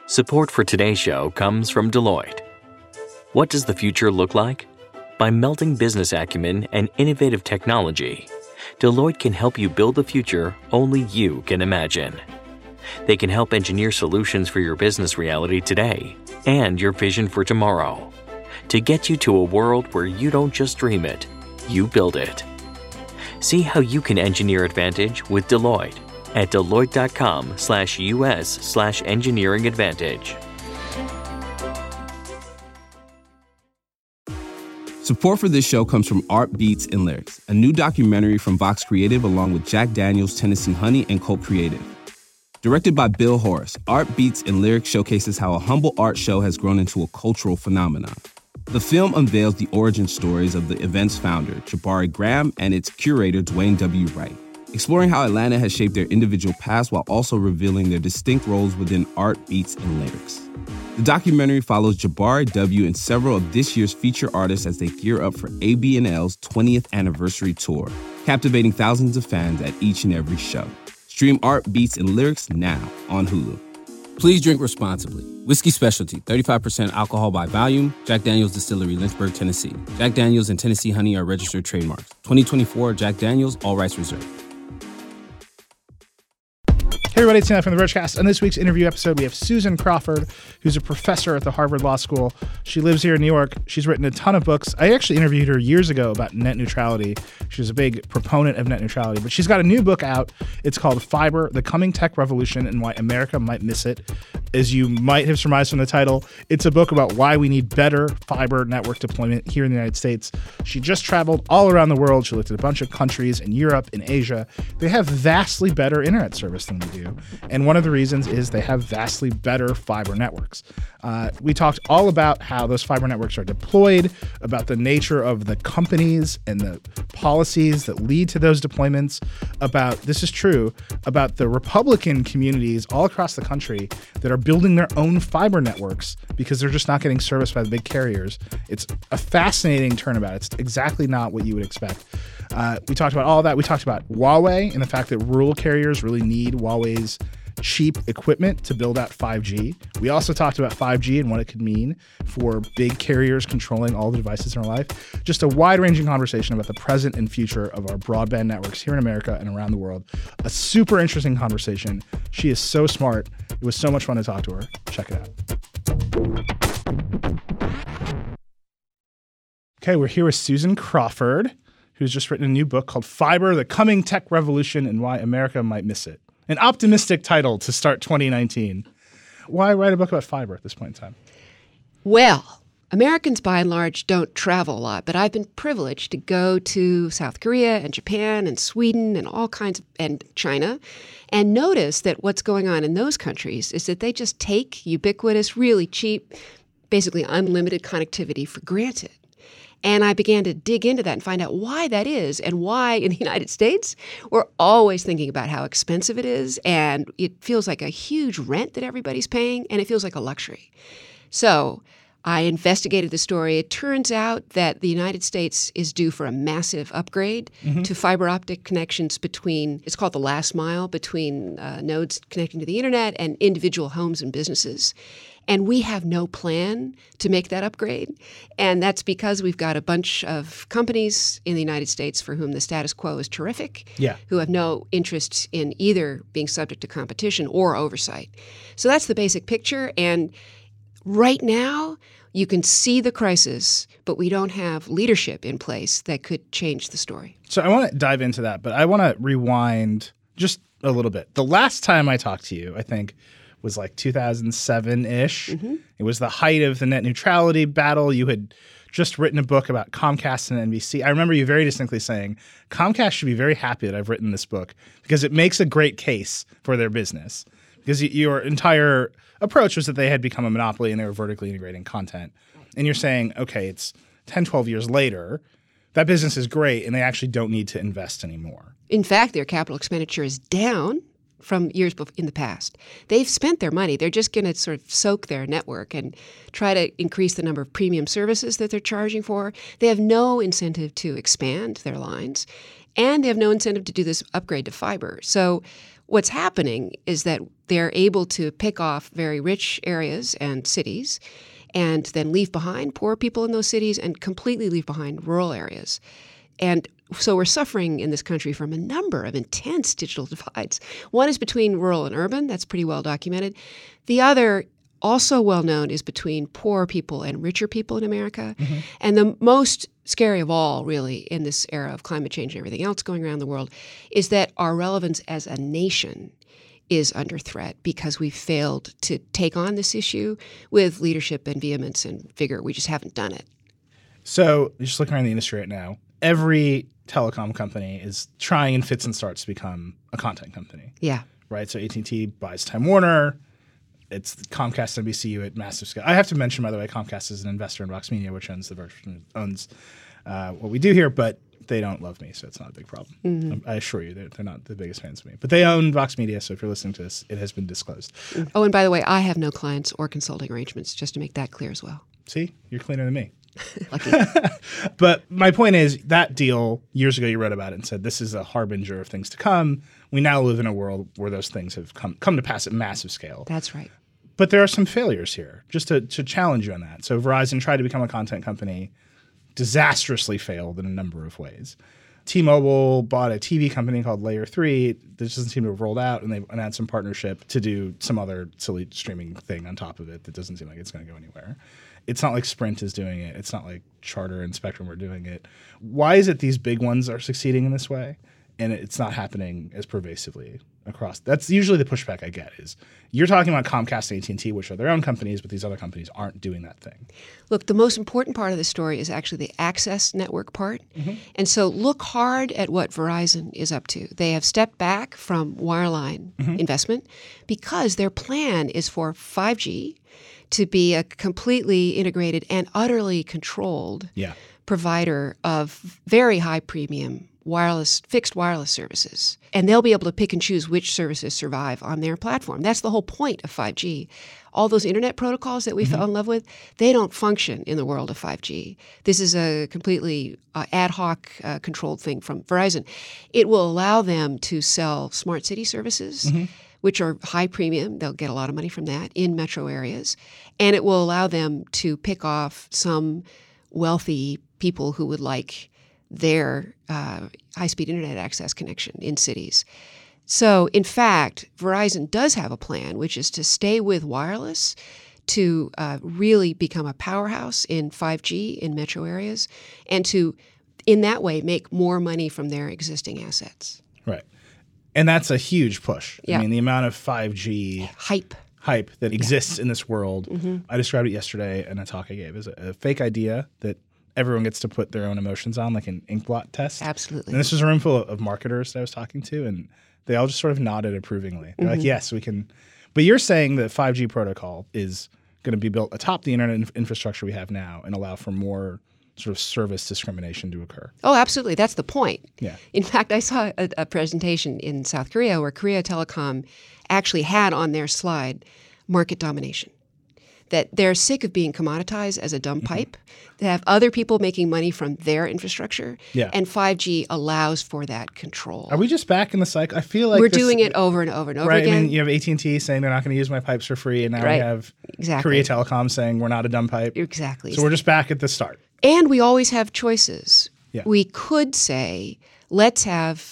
Support for today's show comes from Deloitte. What does the future look like? By melding business acumen and innovative technology, Deloitte can help you build the future only you can imagine. They can help engineer solutions for your business reality today and your vision for tomorrow to get you to a world where you don't just dream it, you build it. See how you can engineer advantage with Deloitte at deloitte.com/US/engineering advantage. Support for this show comes from Art Beats and Lyrics, a new documentary from Vox Creative along with Jack Daniels, Tennessee Honey, and Colt Creative. Directed by Bill Horace, Art Beats and Lyrics showcases how a humble art show has grown into a cultural phenomenon. The film unveils the origin stories of the event's founder, Jabari Graham, and its curator, Dwayne W. Wright, exploring how Atlanta has shaped their individual paths while also revealing their distinct roles within Art Beats and Lyrics. The documentary follows Jabari W. and several of this year's feature artists as they gear up for AB&L's 20th anniversary tour, captivating thousands of fans at each and every show. Stream Art Beats and Lyrics now on Hulu. Please drink responsibly. Whiskey Specialty, 35% alcohol by volume. Jack Daniels Distillery, Lynchburg, Tennessee. Jack Daniels and Tennessee Honey are registered trademarks. 2024 Jack Daniels, all rights reserved. Hey everybody, it's Sam from the Vergecast. On this week's interview episode, we have Susan Crawford, who's a professor at the Harvard Law School. She lives here in New York. She's written a ton of books. I actually interviewed her years ago about net neutrality. She was a big proponent of net neutrality, but she's got a new book out. It's called Fiber, The Coming Tech Revolution and Why America Might Miss It. As you might have surmised from the title, it's a book about why we need better fiber network deployment here in the United States. She just traveled all around the world. She looked at a bunch of countries in Europe, in Asia. They have vastly better internet service than we do. And one of the reasons is they have vastly better fiber networks. We talked all about how those fiber networks are deployed, about the nature of the companies and the policies that lead to those deployments, about, this is true, about the Republican communities all across the country that are building their own fiber networks because they're just not getting serviced by the big carriers. It's a fascinating turnabout. It's exactly not what you would expect. We talked about all that. We talked about Huawei and the fact that rural carriers really need Huawei's cheap equipment to build out 5G. We also talked about 5G and what it could mean for big carriers controlling all the devices in our life. Just a wide-ranging conversation about the present and future of our broadband networks here in America and around the world. A super interesting conversation. She is so smart. It was so much fun to talk to her. Check it out. Okay, we're here with Susan Crawford, who's just written a new book called Fiber, The Coming Tech Revolution and Why America Might Miss It. An optimistic title to start 2019. Why write a book about fiber at this point in time? Well, Americans by and large don't travel a lot, but I've been privileged to go to South Korea and Japan and Sweden and all kinds of, and China, and notice that what's going on in those countries is that they just take ubiquitous, really cheap, basically unlimited connectivity for granted. And I began to dig into that and find out why that is and why in the United States we're always thinking about how expensive it is, and it feels like a huge rent that everybody's paying, and it feels like a luxury. So I investigated the story. It turns out that the United States is due for a massive upgrade to fiber optic connections between, it's called the last mile, between nodes connecting to the internet and individual homes and businesses. And we have no plan to make that upgrade. And that's because we've got a bunch of companies in the United States for whom the status quo is terrific, who have no interest in either being subject to competition or oversight. So that's the basic picture. And right now, you can see the crisis, but we don't have leadership in place that could change the story. So I want to dive into that, but I want to rewind just a little bit. The last time I talked to you, I think, was like 2007-ish. It was the height of the net neutrality battle. You had just written a book about Comcast and NBC. I remember you very distinctly saying, Comcast should be very happy that I've written this book because it makes a great case for their business. Because your entire approach was that they had become a monopoly and they were vertically integrating content. And you're saying, okay, it's 10, 12 years later, that business is great and they actually don't need to invest anymore. In fact, their capital expenditure is down from years in the past. They've spent their money. They're just going to sort of soak their network and try to increase the number of premium services that they're charging for. They have no incentive to expand their lines, and they have no incentive to do this upgrade to fiber. So what's happening is that they're able to pick off very rich areas and cities and then leave behind poor people in those cities and completely leave behind rural areas. And so we're suffering in this country from a number of intense digital divides. One is between rural and urban. That's pretty well documented. The other, also well known, is between poor people and richer people in America. Mm-hmm. And the most scary of all, really, in this era of climate change and everything else going around the world, is that our relevance as a nation is under threat because we failed to take on this issue with leadership and vehemence and vigor. We just haven't done it. So just looking around the industry right now, every telecom company is trying in fits and starts to become a content company. Yeah. Right? So AT&T buys Time Warner. It's Comcast and NBCU at massive scale. I have to mention, by the way, Comcast is an investor in Vox Media, which owns what we do here, but they don't love me, so it's not a big problem. Mm-hmm. I assure you, they're not the biggest fans of me. But they own Vox Media, so if you're listening to this, it has been disclosed. Oh, and by the way, I have no clients or consulting arrangements, just to make that clear as well. See? You're cleaner than me. Lucky. But my point is, that deal, years ago you wrote about it and said, this is a harbinger of things to come. We now live in a world where those things have come to pass at massive scale. That's right. But there are some failures here, just to challenge you on that. So Verizon tried to become a content company, disastrously failed in a number of ways. T-Mobile bought a TV company called Layer 3. This doesn't seem to have rolled out, and they've announced some partnership to do some other silly streaming thing on top of it that doesn't seem like it's going to go anywhere. It's not like Sprint is doing it. It's not like Charter and Spectrum are doing it. Why is it these big ones are succeeding in this way, and it's not happening as pervasively across? That's usually the pushback I get is you're talking about Comcast and AT&T, which are their own companies, but these other companies aren't doing that thing. Look, the most important part of the story is actually the access network part. Mm-hmm. And so look hard at what Verizon is up to. They have stepped back from wireline investment because their plan is for 5G to be a completely integrated and utterly controlled provider of very high premium fixed wireless services. And they'll be able to pick and choose which services survive on their platform. That's the whole point of 5G. All those internet protocols that we fell in love with, they don't function in the world of 5G. This is a completely ad hoc controlled thing from Verizon. It will allow them to sell smart city services, which are high premium. They'll get a lot of money from that in metro areas. And it will allow them to pick off some wealthy people who would like their high-speed internet access connection in cities. So, in fact, Verizon does have a plan, which is to stay with wireless to really become a powerhouse in 5G in metro areas and to, in that way, make more money from their existing assets. Right. And that's a huge push. Yeah. I mean, the amount of 5G hype that exists in this world, I described it yesterday in a talk I gave as a fake idea that everyone gets to put their own emotions on, like an inkblot test. Absolutely. And this was a room full of marketers that I was talking to, and they all just sort of nodded approvingly. They're like, yes, we can. But you're saying that 5G protocol is going to be built atop the internet infrastructure we have now and allow for more sort of service discrimination to occur. Oh, absolutely. That's the point. Yeah. In fact, I saw a presentation in South Korea where Korea Telecom actually had on their slide market domination. That they're sick of being commoditized as a dumb pipe. They have other people making money from their infrastructure. Yeah. And 5G allows for that control. Are we just back in the cycle? I feel like we're doing it over and over and over again. I mean, you have AT&T saying they're not going to use my pipes for free, and now we have Korea Telecom saying we're not a dumb pipe. Exactly. So we're just back at the start. And we always have choices. Yeah. We could say, let's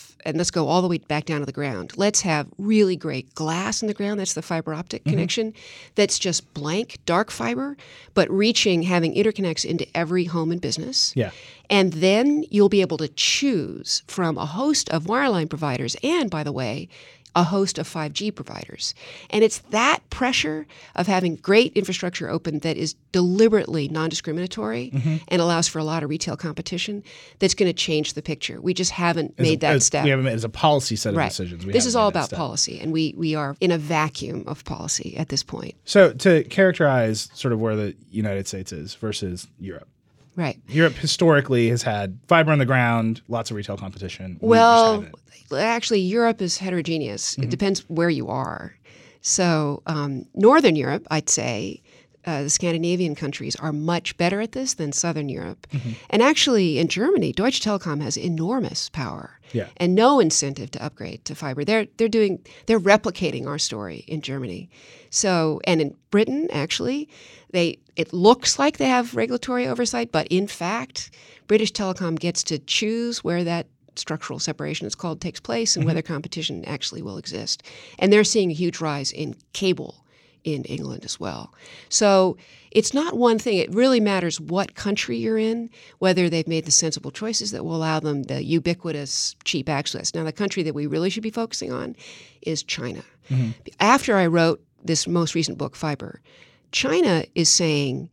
go all the way back down to the ground. Let's have really great glass in the ground. That's the fiber optic connection. That's just blank, dark fiber, but having interconnects into every home and business. Yeah. And then you'll be able to choose from a host of wireline providers and, by the way, a host of 5G providers. And it's that pressure of having great infrastructure open that is deliberately non-discriminatory and allows for a lot of retail competition that's going to change the picture. We just haven't made that step. We haven't made it as a policy set of decisions. This is all about policy, and we are in a vacuum of policy at this point. So to characterize sort of where the United States is versus Europe. Right. Europe historically has had fiber on the ground, lots of retail competition. Well, actually, Europe is heterogeneous. It depends where you are. So Northern Europe, I'd say, the Scandinavian countries are much better at this than Southern Europe. And actually, in Germany, Deutsche Telekom has enormous power and no incentive to upgrade to fiber. They're replicating our story in Germany. So, and in Britain, actually, it looks like they have regulatory oversight, but in fact, British Telecom gets to choose where that structural separation, it's called, takes place and whether competition actually will exist. And they're seeing a huge rise in cable in England as well. So it's not one thing. It really matters what country you're in, whether they've made the sensible choices that will allow them the ubiquitous cheap access. Now, the country that we really should be focusing on is China. After I wrote this most recent book, Fiber, China is saying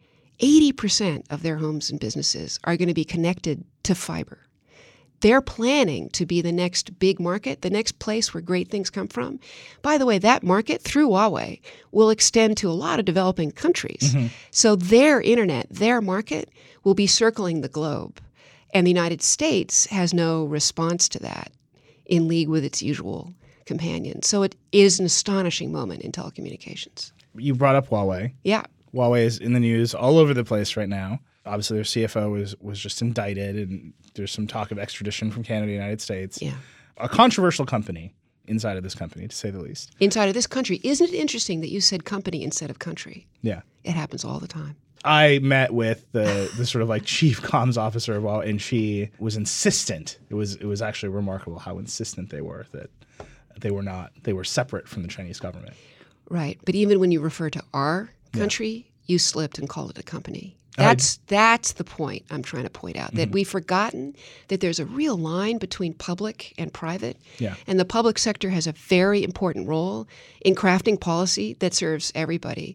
80% of their homes and businesses are going to be connected to fiber. They're planning to be the next big market, the next place where great things come from. By the way, that market, through Huawei, will extend to a lot of developing countries. So their internet, their market, will be circling the globe. And the United States has no response to that in league with its usual companions. So it is an astonishing moment in telecommunications. You brought up Huawei. Yeah. Huawei is in the news all over the place right now. Obviously, their CFO was just indicted, and there's some talk of extradition from Canada to the United States. Yeah. A controversial company inside of this company, to say the least. Inside of this country. Isn't it interesting that you said company instead of country? Yeah. It happens all the time. I met with the sort of like chief comms officer of Huawei, and she was insistent. It was actually remarkable how insistent they were that they were separate from the Chinese government. Right. But even when you refer to our country, you slipped and called it a company. That's the point I'm trying to point out, that we've forgotten that there's a real line between public and private. Yeah. And the public sector has a very important role in crafting policy that serves everybody.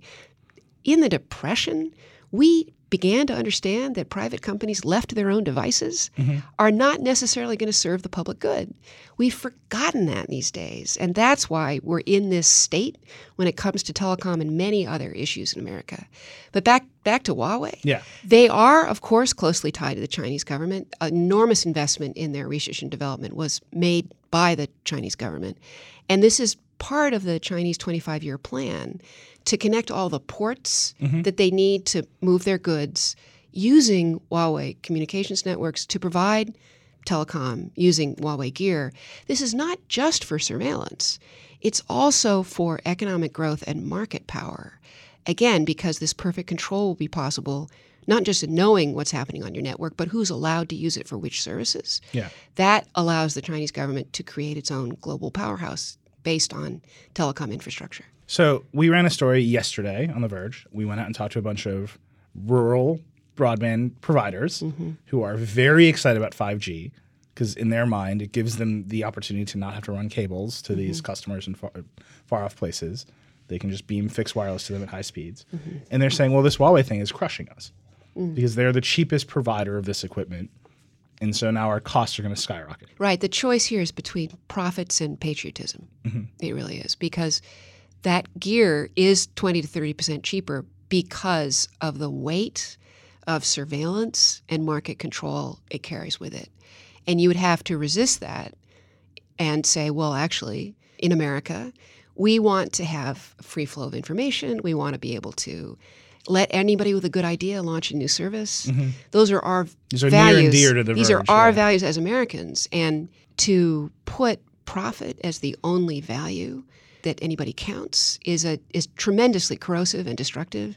In the Depression, we began to understand that private companies left to their own devices are not necessarily going to serve the public good. We've forgotten that these days, and that's why we're in this state when it comes to telecom and many other issues in America. But back to Huawei. Yeah. They are, of course, closely tied to the Chinese government. Enormous investment in their research and development was made by the Chinese government, and this is part of the Chinese 25-year plan to connect all the ports that they need to move their goods using Huawei communications networks to provide telecom using Huawei gear. This is not just for surveillance. It's also for economic growth and market power. Again, because this perfect control will be possible, not just in knowing what's happening on your network, but who's allowed to use it for which services. Yeah. That allows the Chinese government to create its own global powerhouse based on telecom infrastructure. So we ran a story yesterday on The Verge. We went out and talked to a bunch of rural broadband providers who are very excited about 5G because in their mind, it gives them the opportunity to not have to run cables to these customers in far-off places. They can just beam fixed wireless to them at high speeds. And they're saying, well, this Huawei thing is crushing us because they're the cheapest provider of this equipment. And so now our costs are going to skyrocket. Right. The choice here is between profits and patriotism. It really is, because that gear is 20 to 30% cheaper because of the weight of surveillance and market control it carries with it. And you would have to resist that and say, well, actually, in America, we want to have a free flow of information. We want to be able to let anybody with a good idea launch a new service. Those are our These are values. near and dear to The These Verge, are our yeah. values as Americans. And to put profit as the only value that anybody counts is tremendously corrosive and destructive.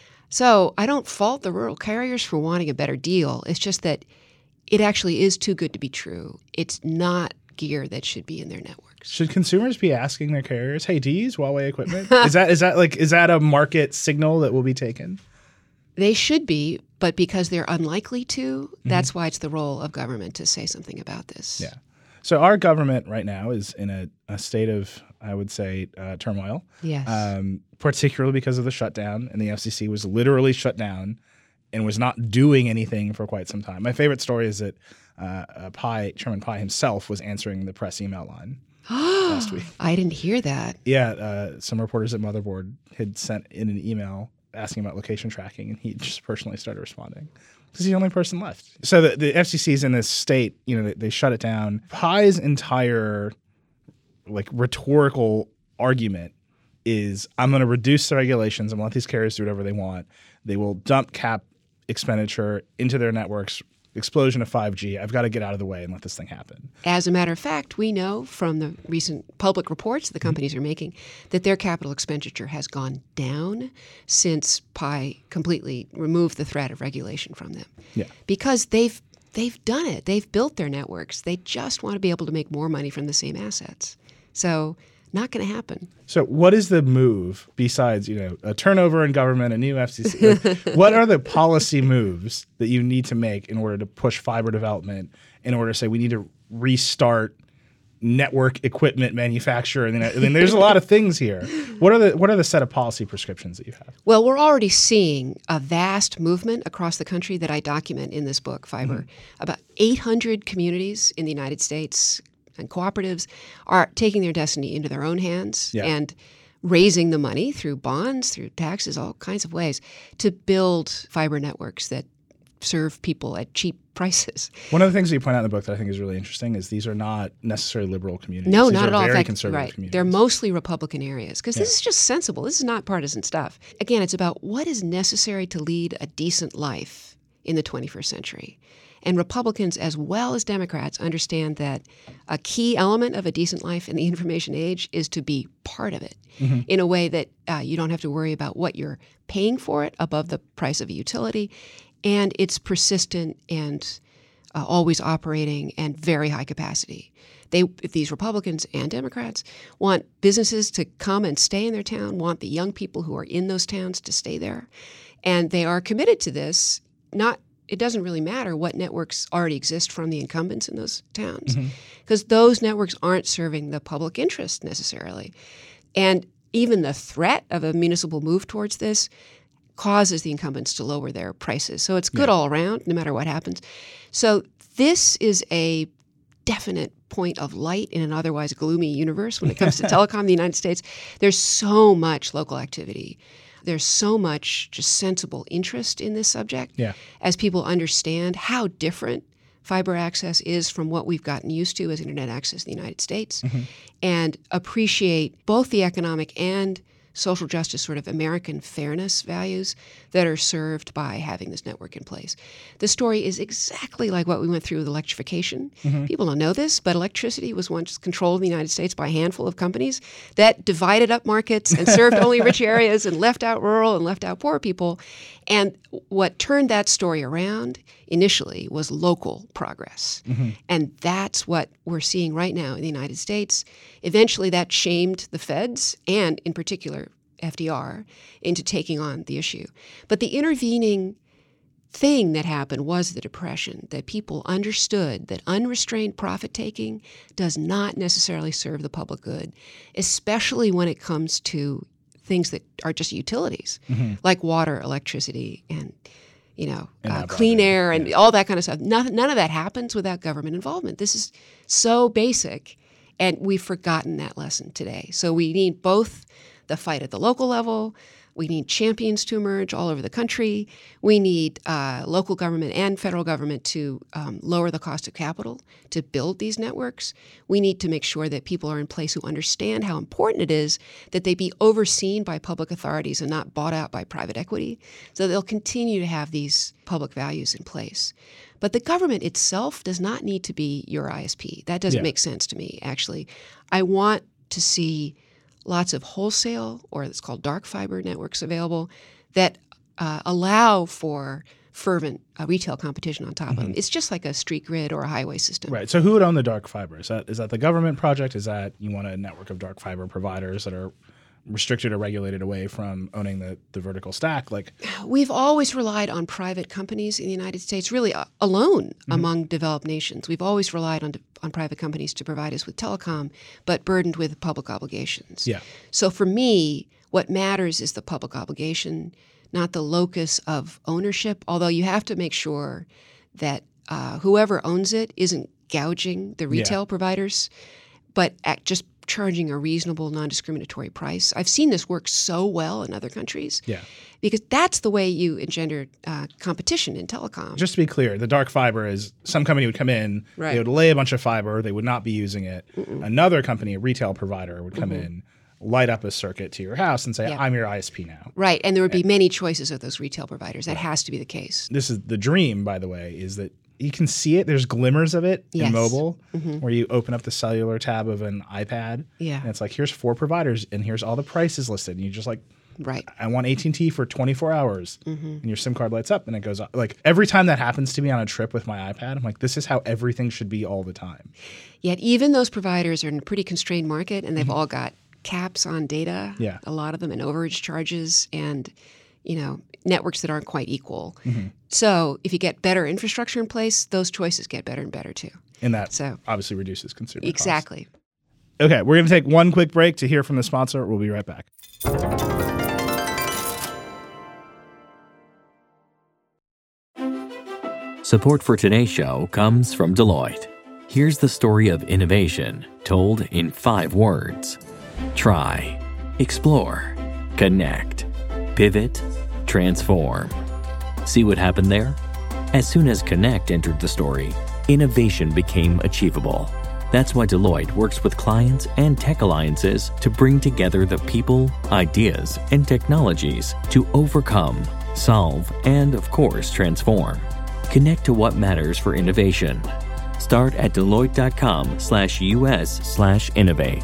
So I don't fault the rural carriers for wanting a better deal. It's just that it actually is too good to be true. It's not gear that should be in their networks. Should consumers be asking their carriers, "Hey, do you use Huawei equipment?" is that a market signal that will be taken? They should be, but because they're unlikely to, that's why it's the role of government to say something about this. Yeah. So our government right now is in a state of, I would say, turmoil. Yes. Particularly because of the shutdown, and the FCC was literally shut down and was not doing anything for quite some time. My favorite story is that Chairman Pai himself was answering the press email line last week. I didn't hear that. Yeah, some reporters at Motherboard had sent in an email asking about location tracking, and he just personally started responding because he's the only person left. So the FCC is in this state, they shut it down. Pai's entire rhetorical argument is I'm going to reduce the regulations. I'm going to let these carriers do whatever they want. They will dump cap expenditure into their networks. Explosion of 5G. I've got to get out of the way and let this thing happen. As a matter of fact, we know from the recent public reports the companies are making that their capital expenditure has gone down since Pi completely removed the threat of regulation from them. Yeah. Because they've done it. They've built their networks. They just want to be able to make more money from the same assets. So not going to happen. So what is the move besides, a turnover in government, a new FCC? Like, what are the policy moves that you need to make in order to push fiber development, in order to say we need to restart network equipment manufacture? And then there's a lot of things here. What are the set of policy prescriptions that you have? Well, we're already seeing a vast movement across the country that I document in this book, Fiber. About 800 communities in the United States and cooperatives are taking their destiny into their own hands and raising the money through bonds, through taxes, all kinds of ways to build fiber networks that serve people at cheap prices. One of the things that you point out in the book that I think is really interesting is these are not necessarily liberal communities. No, these not are at all. Very in fact, conservative communities. They're mostly Republican areas because this is just sensible. This is not partisan stuff. Again, it's about what is necessary to lead a decent life in the 21st century. And Republicans, as well as Democrats, understand that a key element of a decent life in the information age is to be part of it in a way that you don't have to worry about what you're paying for it above the price of a utility. And it's persistent and always operating and very high capacity. These Republicans and Democrats want businesses to come and stay in their town, want the young people who are in those towns to stay there. And they are committed to this. It doesn't really matter what networks already exist from the incumbents in those towns because those networks aren't serving the public interest necessarily. And even the threat of a municipal move towards this causes the incumbents to lower their prices. So it's good all around, no matter what happens. So this is a definite point of light in an otherwise gloomy universe when it comes to telecom in the United States. There's so much local activity. There's so much just sensible interest in this subject as people understand how different fiber access is from what we've gotten used to as internet access in the United States and appreciate both the economic and social justice sort of American fairness values that are served by having this network in place. The story is exactly like what we went through with electrification. People don't know this, but electricity was once controlled in the United States by a handful of companies that divided up markets and served only rich areas and left out rural and left out poor people. And what turned that story around initially was local progress. And that's what we're seeing right now in the United States. Eventually that shamed the feds and, in particular, FDR into taking on the issue. But the intervening thing that happened was the Depression, that people understood that unrestrained profit-taking does not necessarily serve the public good, especially when it comes to things that are just utilities, like water, electricity, and clean air and all that kind of stuff. None of that happens without government involvement. This is so basic, and we've forgotten that lesson today. So we need both the fight at the local level. We need champions to emerge all over the country. We need local government and federal government to lower the cost of capital to build these networks. We need to make sure that people are in place who understand how important it is that they be overseen by public authorities and not bought out by private equity, so they'll continue to have these public values in place. But the government itself does not need to be your ISP. That doesn't make sense to me, actually. I want to see lots of wholesale, or it's called dark fiber networks available that allow for fervent retail competition on top of them. It's just like a street grid or a highway system. Right. So who would own the dark fiber? Is that the government project? Is that you want a network of dark fiber providers that are restricted or regulated away from owning the vertical stack? Like, we've always relied on private companies in the United States, really alone among developed nations. We've always relied on private companies to provide us with telecom, but burdened with public obligations. So for me, what matters is the public obligation, not the locus of ownership, although you have to make sure that whoever owns it isn't gouging the retail providers, but just charging a reasonable, non-discriminatory price. I've seen this work so well in other countries because that's the way you engender competition in telecom. Just to be clear, the dark fiber is some company would come in, they would lay a bunch of fiber, they would not be using it. Another company, a retail provider, would come in, light up a circuit to your house and say, Yeah. I'm your ISP now. Right. And there would be many choices of those retail providers. That has to be the case. This is the dream, by the way, is that you can see it. There's glimmers of it Yes. in mobile where you open up the cellular tab of an iPad. Yeah. And it's like, here's 4 providers and here's all the prices listed. And you just like, Right. I want AT&T for 24 hours. And your SIM card lights up and it goes off. Like every time that happens to me on a trip with my iPad, I'm like, this is how everything should be all the time. Yet even those providers are in a pretty constrained market, and they've all got caps on data. Yeah. A lot of them, and overage charges, and networks that aren't quite equal. So if you get better infrastructure in place, those choices get better and better too. And that So- obviously reduces consumer costs. Exactly. Okay, we're going to take one quick break to hear from the sponsor. We'll be right back. Support for today's show comes from Deloitte. Here's the story of innovation told in 5 words. Try, explore, connect, pivot, transform. See what happened there? As soon as connect entered the story, innovation became achievable. That's why Deloitte works with clients and tech alliances to bring together the people, ideas, and technologies to overcome, solve, and of course, transform. Connect to what matters for innovation. Start at Deloitte.com/US/innovate.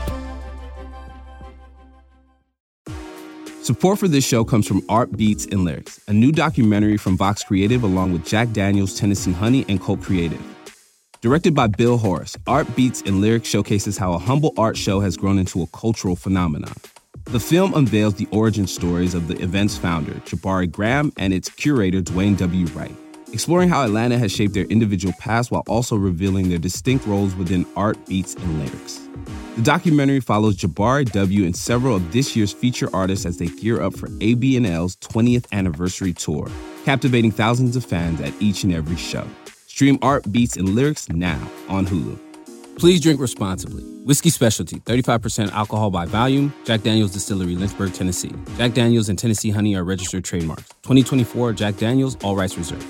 Support for this show comes from Art Beats and Lyrics, a new documentary from Vox Creative along with Jack Daniels, Tennessee Honey, and Colt Creative. Directed by Bill Horace, Art Beats and Lyrics showcases how a humble art show has grown into a cultural phenomenon. The film unveils the origin stories of the event's founder, Jabari Graham, and its curator, Dwayne W. Wright, exploring how Atlanta has shaped their individual paths while also revealing their distinct roles within art, beats, and lyrics. The documentary follows Jabari W. and several of this year's feature artists as they gear up for ABNL's 20th anniversary tour, captivating thousands of fans at each and every show. Stream Art, Beats, and Lyrics now on Hulu. Please drink responsibly. Whiskey Specialty, 35% alcohol by volume. Jack Daniels Distillery, Lynchburg, Tennessee. Jack Daniels and Tennessee Honey are registered trademarks. 2024 Jack Daniels, all rights reserved.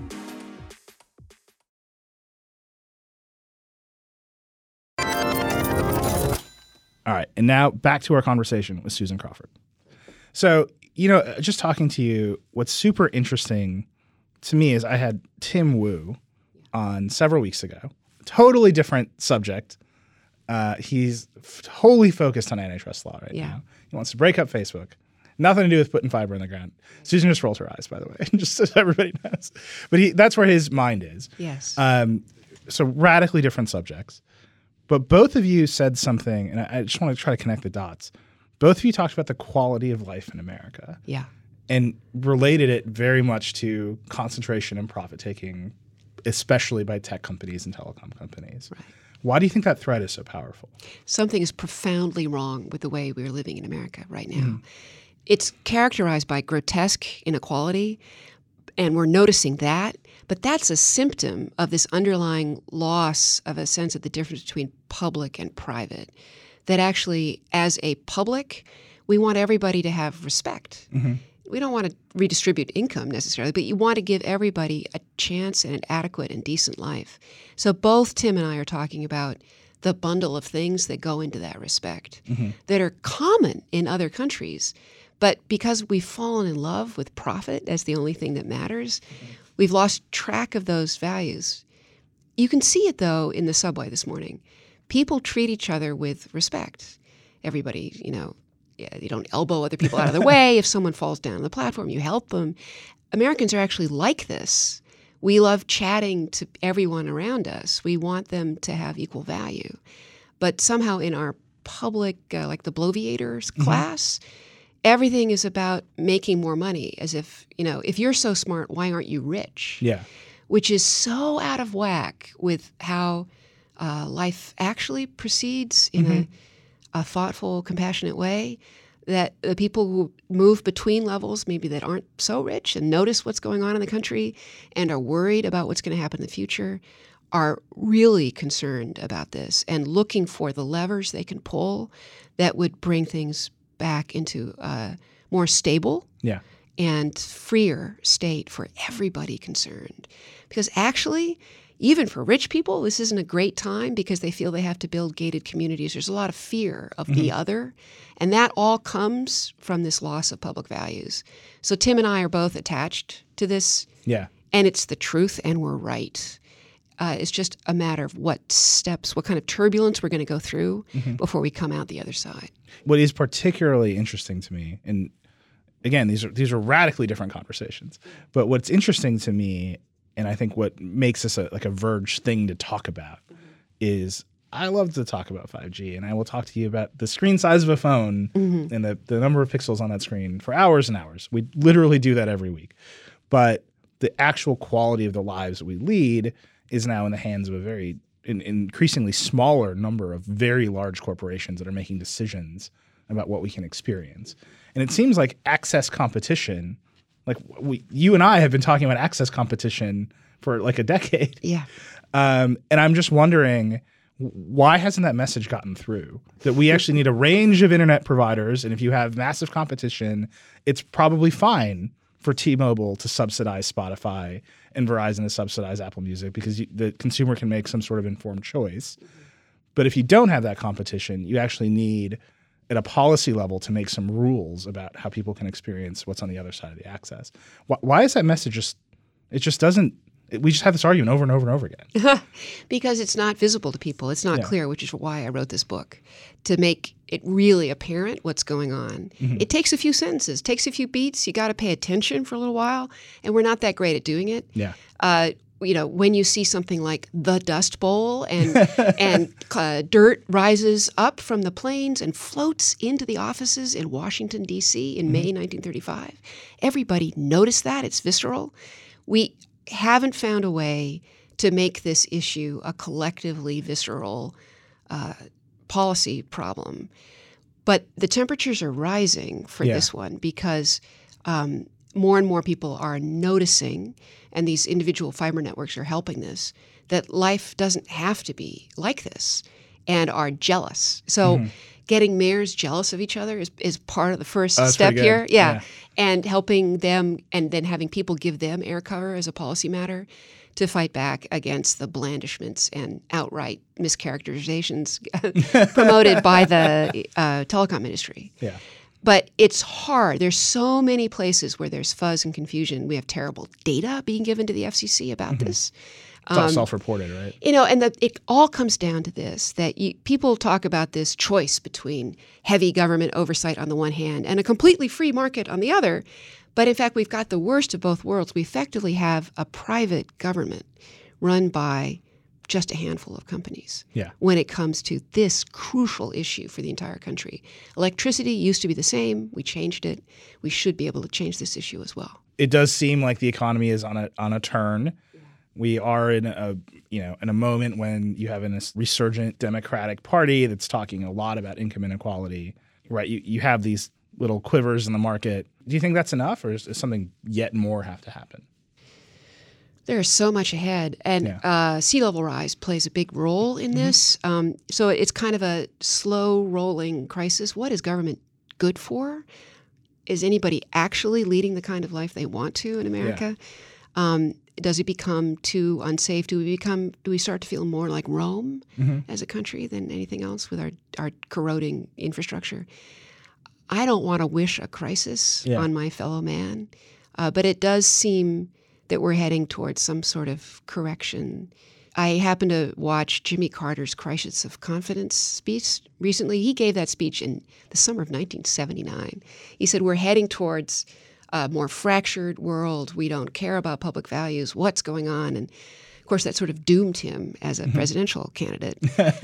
All right, and now back to our conversation with Susan Crawford. So, just talking to you, what's super interesting to me is I had Tim Wu on several weeks ago. Totally different subject. He's wholly focused on antitrust law right now. He wants to break up Facebook. Nothing to do with putting fiber in the ground. Susan just rolls her eyes, by the way, just so everybody knows. But that's where his mind is. Yes. So radically different subjects. But both of you said something, and I just want to try to connect the dots. Both of you talked about the quality of life in America. Yeah. And related it very much to concentration and profit taking, especially by tech companies and telecom companies. Right. Why do you think that threat is so powerful? Something is profoundly wrong with the way we're living in America right now. It's characterized by grotesque inequality, and we're noticing that. But that's a symptom of this underlying loss of a sense of the difference between public and private. That actually, as a public, we want everybody to have respect. We don't want to redistribute income necessarily, but you want to give everybody a chance and an adequate and decent life. So both Tim and I are talking about the bundle of things that go into that respect that are common in other countries. But because we've fallen in love with profit as the only thing that matters, we've lost track of those values. You can see it, though, in the subway this morning. People treat each other with respect. Everybody, you don't elbow other people out of their way. If someone falls down on the platform, you help them. Americans are actually like this. We love chatting to everyone around us. We want them to have equal value. But somehow in our public, like the bloviators class, everything is about making more money, as if, if you're so smart, why aren't you rich? Yeah. Which is so out of whack with how life actually proceeds in a thoughtful, compassionate way, that the people who move between levels, maybe that aren't so rich and notice what's going on in the country and are worried about what's going to happen in the future, are really concerned about this and looking for the levers they can pull that would bring things back into a more stable and freer state for everybody concerned. Because actually, even for rich people, this isn't a great time because they feel they have to build gated communities. There's a lot of fear of the other, and that all comes from this loss of public values. So Tim and I are both attached to this, and it's the truth, and we're right. It's just a matter of what steps, what kind of turbulence we're going to go through before we come out the other side. What is particularly interesting to me, and again, these are radically different conversations, but what's interesting to me, and I think what makes this a Verge thing to talk about, is I love to talk about 5G, and I will talk to you about the screen size of a phone and the number of pixels on that screen for hours and hours. We literally do that every week. But the actual quality of the lives that we lead is now in the hands of a very increasingly smaller number of very large corporations that are making decisions about what we can experience. And it seems like access competition, like you and I have been talking about access competition for like a decade. Yeah. And I'm just wondering, why hasn't that message gotten through? That we actually need a range of internet providers, and if you have massive competition, it's probably fine for T-Mobile to subsidize Spotify and Verizon to subsidize Apple Music because the consumer can make some sort of informed choice. But if you don't have that competition, you actually need, at a policy level, to make some rules about how people can experience what's on the other side of the access. Why is that message it just doesn't, we just have this argument over and over and over again. Because it's not visible to people. It's not clear, which is why I wrote this book, to make it really apparent what's going on. It takes a few sentences, takes a few beats. You got to pay attention for a little while, and we're not that great at doing it. Yeah. When you see something like the Dust Bowl and dirt rises up from the plains and floats into the offices in Washington, D.C. in May 1935, everybody noticed that. It's visceral. We haven't found a way to make this issue a collectively visceral policy problem. But the temperatures are rising for this one because more and more people are noticing, and these individual fiber networks are helping this, that life doesn't have to be like this, and are jealous. So getting mayors jealous of each other is part of the first step here. Yeah. And helping them, and then having people give them air cover as a policy matter to fight back against the blandishments and outright mischaracterizations promoted by the telecom industry. Yeah. But it's hard. There's so many places where there's fuzz and confusion. We have terrible data being given to the FCC about this. It's all self-reported, right? And it all comes down to this, that people talk about this choice between heavy government oversight on the one hand and a completely free market on the other. But in fact, we've got the worst of both worlds. We effectively have a private government run by just a handful of companies when it comes to this crucial issue for the entire country. Electricity used to be the same. We changed it. We should be able to change this issue as well. It does seem like the economy is on a turn. We are in a moment when you have a resurgent Democratic Party that's talking a lot about income inequality. Right? You have these little quivers in the market. Do you think that's enough, or is something yet more have to happen? There's so much ahead, and sea level rise plays a big role in this. So it's kind of a slow-rolling crisis. What is government good for? Is anybody actually leading the kind of life they want to in America? Does it become too unsafe? Do we start to feel more like Rome as a country than anything else with our corroding infrastructure? I don't want to wish a crisis on my fellow man, but it does seem that we're heading towards some sort of correction. I happened to watch Jimmy Carter's Crisis of Confidence speech recently. He gave that speech in the summer of 1979. He said, we're heading towards a more fractured world. We don't care about public values. What's going on? And, of course, that sort of doomed him as a presidential candidate.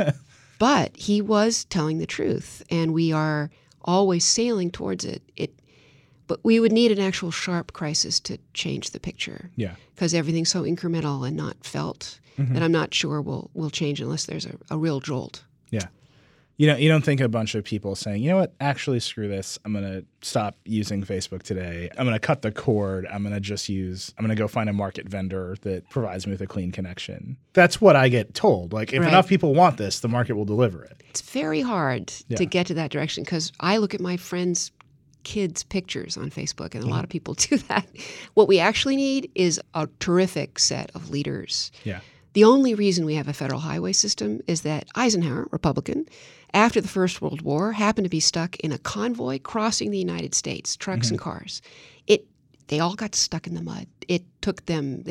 But he was telling the truth, and we are always sailing towards it. But we would need an actual sharp crisis to change the picture. Yeah. Because everything's so incremental and not felt that I'm not sure will change unless there's a real jolt. Yeah. You don't think a bunch of people saying, you know what, actually screw this. I'm going to stop using Facebook today. I'm going to cut the cord. I'm going to go find a market vendor that provides me with a clean connection. That's what I get told. Like, if enough people want this, the market will deliver it. It's very hard to get to that direction because I look at my friends' kids' pictures on Facebook, and a lot of people do that. What we actually need is a terrific set of leaders. Yeah. The only reason we have a federal highway system is that Eisenhower, Republican, after the First World War, happened to be stuck in a convoy crossing the United States, trucks and cars. They all got stuck in the mud. It took them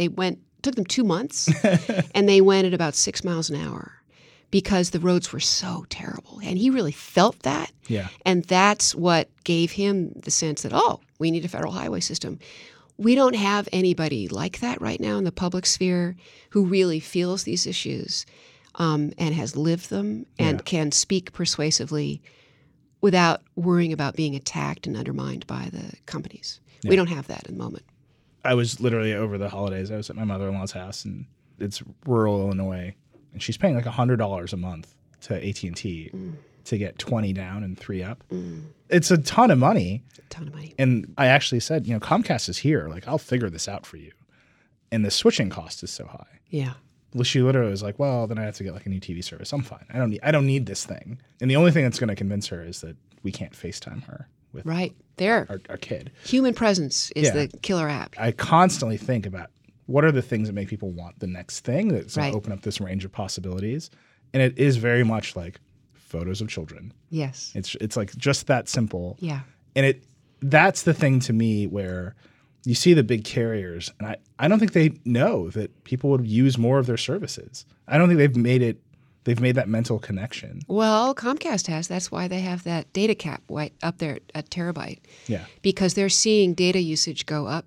2 months, and they went at about 6 miles an hour because the roads were so terrible. And he really felt that. Yeah. And that's what gave him the sense that, oh, we need a federal highway system. We don't have anybody like that right now in the public sphere who really feels these issues and has lived them and can speak persuasively without worrying about being attacked and undermined by the companies. We don't have that at the moment. I was literally over the holidays. I was at my mother-in-law's house, and it's rural Illinois, and she's paying like $100 a month to AT&T to get 20 down and 3 up. It's a ton of money. And I actually said, Comcast is here. Like, I'll figure this out for you. And the switching cost is so high. Yeah. Well, she literally was like, well, then I have to get like a new TV service. I'm fine. I don't need this thing. And the only thing that's going to convince her is that we can't FaceTime her with our kid. Human presence is the killer app. I constantly think about what are the things that make people want the next thing that's going to open up this range of possibilities. And it is very much like photos of children. Yes. It's like just that simple. Yeah. And that's the thing to me where you see the big carriers, and I don't think they know that people would use more of their services. I don't think they've made that mental connection. Well, Comcast has. That's why they have that data cap up there at terabyte. Yeah. Because they're seeing data usage go up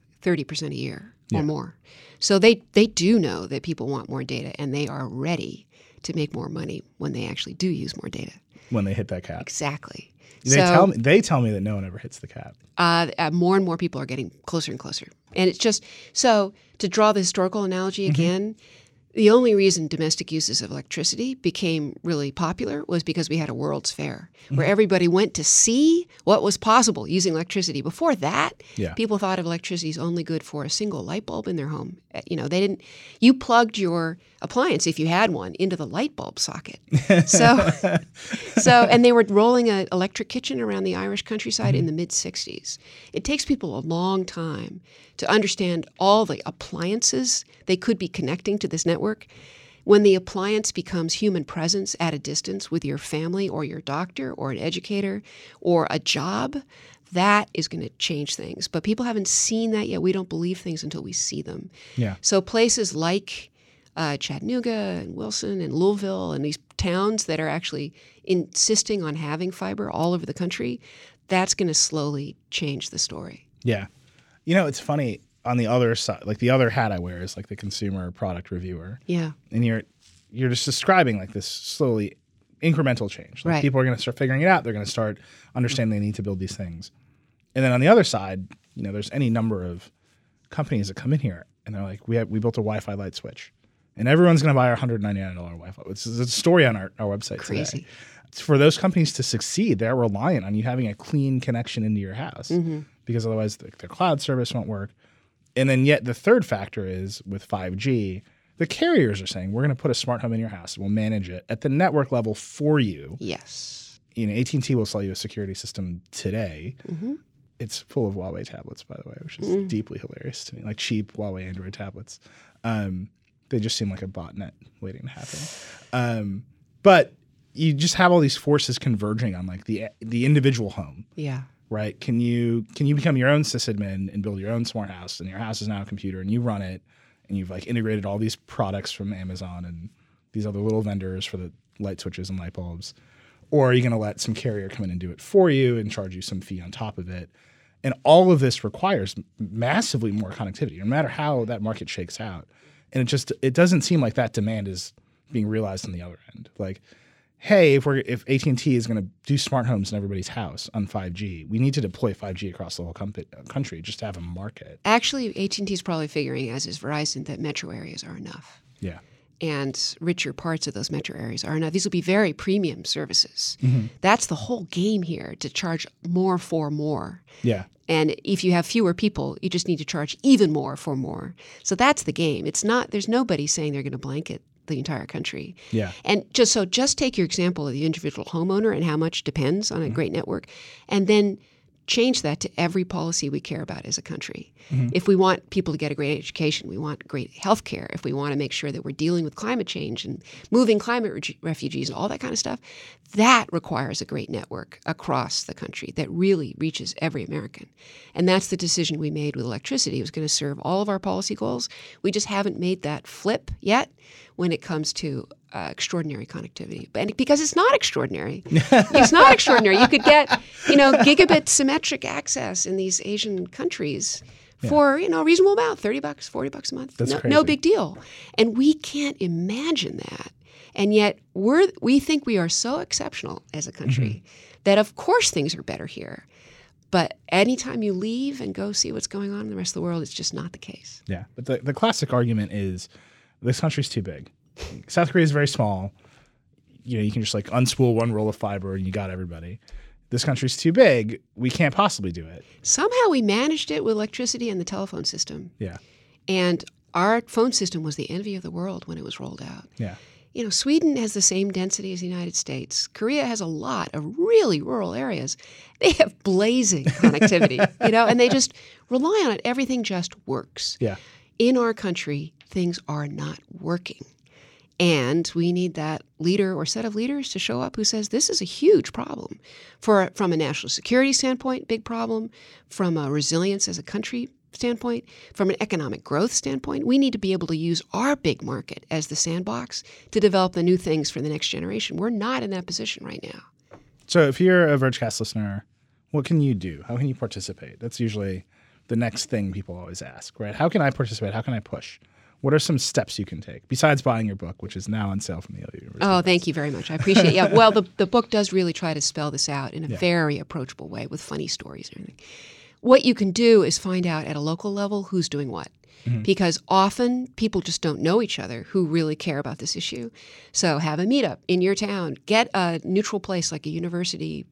30% a year or more. So they do know that people want more data, and they are ready to make more money when they actually do use more data. When they hit that cap. Exactly. They tell me that no one ever hits the cap. More and more people are getting closer and closer. And it's just, so to draw the historical analogy again, the only reason domestic uses of electricity became really popular was because we had a World's Fair where everybody went to see what was possible using electricity. Before that, people thought of electricity as only good for a single light bulb in their home. You plugged your appliance, if you had one, into the light bulb socket. And they were rolling an electric kitchen around the Irish countryside in the mid-'60s. It takes people a long time to understand all the appliances they could be connecting to this network. When the appliance becomes human presence at a distance with your family or your doctor or an educator or a job, that is going to change things. But people haven't seen that yet. We don't believe things until we see them. Yeah. So places like Chattanooga and Wilson and Louisville and these towns that are actually insisting on having fiber all over the country, that's going to slowly change the story. Yeah. It's funny, on the other side, like the other hat I wear is like the consumer product reviewer. Yeah. And you're just describing like this slowly incremental change. Like people are going to start figuring it out. They're going to start understanding they need to build these things. And then on the other side, there's any number of companies that come in here and they're like, we built a Wi-Fi light switch. And everyone's going to buy our $199 Wi-Fi. It's a story on our website today. For those companies to succeed, they're reliant on you having a clean connection into your house because otherwise their cloud service won't work. And then yet the third factor is with 5G, the carriers are saying, we're going to put a smart home in your house. We'll manage it at the network level for you. Yes. AT&T will sell you a security system today. It's full of Huawei tablets, by the way, which is deeply hilarious to me, like cheap Huawei Android tablets. They just seem like a botnet waiting to happen. But you just have all these forces converging on like the individual home. Yeah. Right? Can you become your own sysadmin and build your own smart house, and your house is now a computer and you run it, and you've like integrated all these products from Amazon and these other little vendors for the light switches and light bulbs? Or are you going to let some carrier come in and do it for you and charge you some fee on top of it? And all of this requires massively more connectivity, no matter how that market shakes out. And it doesn't seem like that demand is being realized on the other end. Like, hey, if AT&T is going to do smart homes in everybody's house on 5G, we need to deploy 5G across the whole country just to have a market. Actually, AT&T is probably figuring, as is Verizon, that metro areas are enough. Yeah. And richer parts of those metro areas are enough. These will be very premium services. That's the whole game here, to charge more for more. Yeah. And if you have fewer people, you just need to charge even more for more. So that's the game. There's nobody saying they're going to blanket the entire country. Yeah. And just take your example of the individual homeowner and how much depends on a great network, and then change that to every policy we care about as a country. If we want people to get a great education, we want great health care, if we want to make sure that we're dealing with climate change and moving climate refugees and all that kind of stuff, that requires a great network across the country that really reaches every American. And that's the decision we made with electricity. It was going to serve all of our policy goals. We just haven't made that flip yet when it comes to extraordinary connectivity. And because it's not extraordinary. It's not extraordinary. You could get, gigabit symmetric access in these Asian countries for, a reasonable amount, $30, $40 a month. That's crazy. No big deal. And we can't imagine that. And yet we think we are so exceptional as a country that of course things are better here. But anytime you leave and go see what's going on in the rest of the world, it's just not the case. Yeah. But the classic argument is this country's too big. South Korea is very small. You can just unspool one roll of fiber and you got everybody. This country's too big. We can't possibly do it. Somehow we managed it with electricity and the telephone system. Yeah. And our phone system was the envy of the world when it was rolled out. Yeah. Sweden has the same density as the United States. Korea has a lot of really rural areas. They have blazing connectivity, and they just rely on it. Everything just works. Yeah. In our country, things are not working. And we need that leader or set of leaders to show up who says this is a huge problem. From a national security standpoint, big problem. From a resilience as a country standpoint, from an economic growth standpoint, we need to be able to use our big market as the sandbox to develop the new things for the next generation. We're not in that position right now. So if you're a Vergecast listener, what can you do? How can you participate? That's usually the next thing people always ask, right? How can I participate? How can I push? What are some steps you can take besides buying your book, which is now on sale from the Yale University? Oh, thank you very much. I appreciate it. Yeah, well, the book does really try to spell this out in a very approachable way with funny stories and everything. What you can do is find out at a local level who's doing what. Because often people just don't know each other who really care about this issue. So have a meetup in your town. Get a neutral place like a university,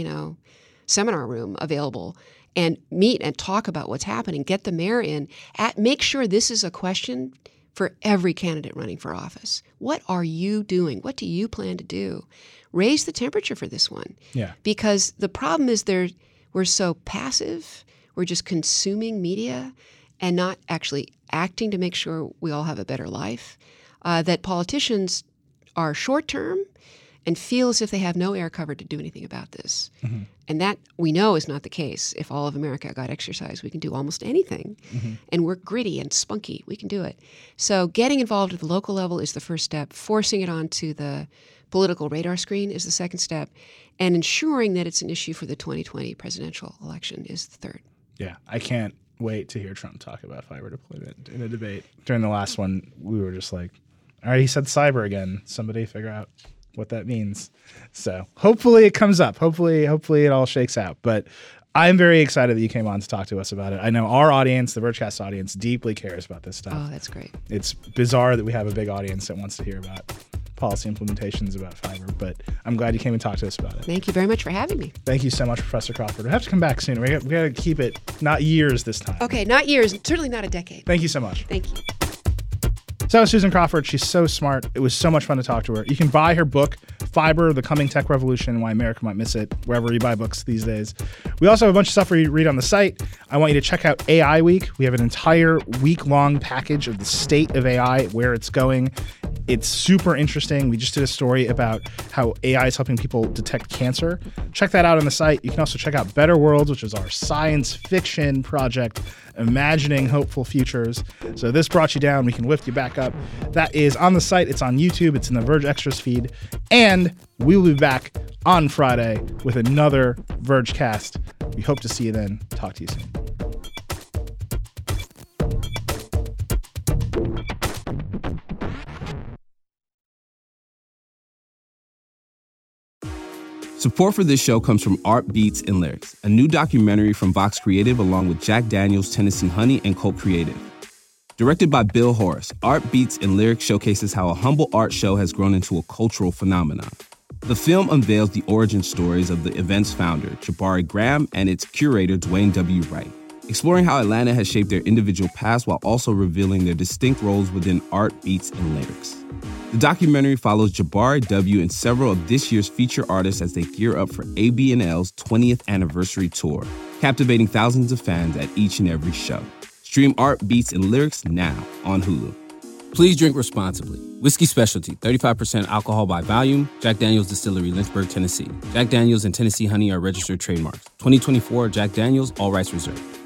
seminar room available and meet and talk about what's happening. Get the mayor in. Make sure this is a question for every candidate running for office. What are you doing? What do you plan to do? Raise the temperature for this one. Yeah. Because the problem is we're so passive. We're just consuming media and not actually acting to make sure we all have a better life, that politicians are short-term and feel as if they have no air cover to do anything about this. And that we know is not the case. If all of America got exercise, we can do almost anything. And we're gritty and spunky. We can do it. So getting involved at the local level is the first step. Forcing it onto the political radar screen is the second step. And ensuring that it's an issue for the 2020 presidential election is the third. Yeah. I can't wait to hear Trump talk about fiber deployment in a debate. During the last one, we were just like, all right, he said cyber again. Somebody figure out what that means. So hopefully it comes up. Hopefully it all shakes out. But I'm very excited that you came on to talk to us about it. I know our audience, the Vergecast audience, deeply cares about this stuff. Oh, that's great. It's bizarre that we have a big audience that wants to hear about policy implementations about fiber, but I'm glad you came and talked to us about it. Thank you very much for having me. Thank you so much, Professor Crawford. We have to come back soon. We got to keep it not years this time. Okay, not years, certainly not a decade. Thank you so much. Thank you. So Susan Crawford, she's so smart. It was so much fun to talk to her. You can buy her book, Fiber, The Coming Tech Revolution, Why America Might Miss It, wherever you buy books these days. We also have a bunch of stuff for you to read on the site. I want you to check out AI Week. We have an entire week-long package of the state of AI, where it's going. It's super interesting. We just did a story about how AI is helping people detect cancer. Check that out on the site. You can also check out Better Worlds, which is our science fiction project, imagining hopeful futures. So this brought you down. We can lift you back up. That is on the site. It's on YouTube. It's in the Verge Extras feed. And we will be back on Friday with another Vergecast. We hope to see you then. Talk to you soon. Support for this show comes from Art Beats and Lyrics, a new documentary from Vox Creative along with Jack Daniels, Tennessee Honey, and Colt Creative. Directed by Bill Horace, Art Beats and Lyrics showcases how a humble art show has grown into a cultural phenomenon. The film unveils the origin stories of the event's founder, Jabari Graham, and its curator, Dwayne W. Wright, exploring how Atlanta has shaped their individual paths while also revealing their distinct roles within art, beats, and lyrics. The documentary follows Jabari W. and several of this year's feature artists as they gear up for ABNL's 20th anniversary tour, captivating thousands of fans at each and every show. Stream Art, Beats, and Lyrics now on Hulu. Please drink responsibly. Whiskey Specialty, 35% alcohol by volume. Jack Daniel's Distillery, Lynchburg, Tennessee. Jack Daniel's and Tennessee Honey are registered trademarks. 2024 Jack Daniel's, all rights reserved.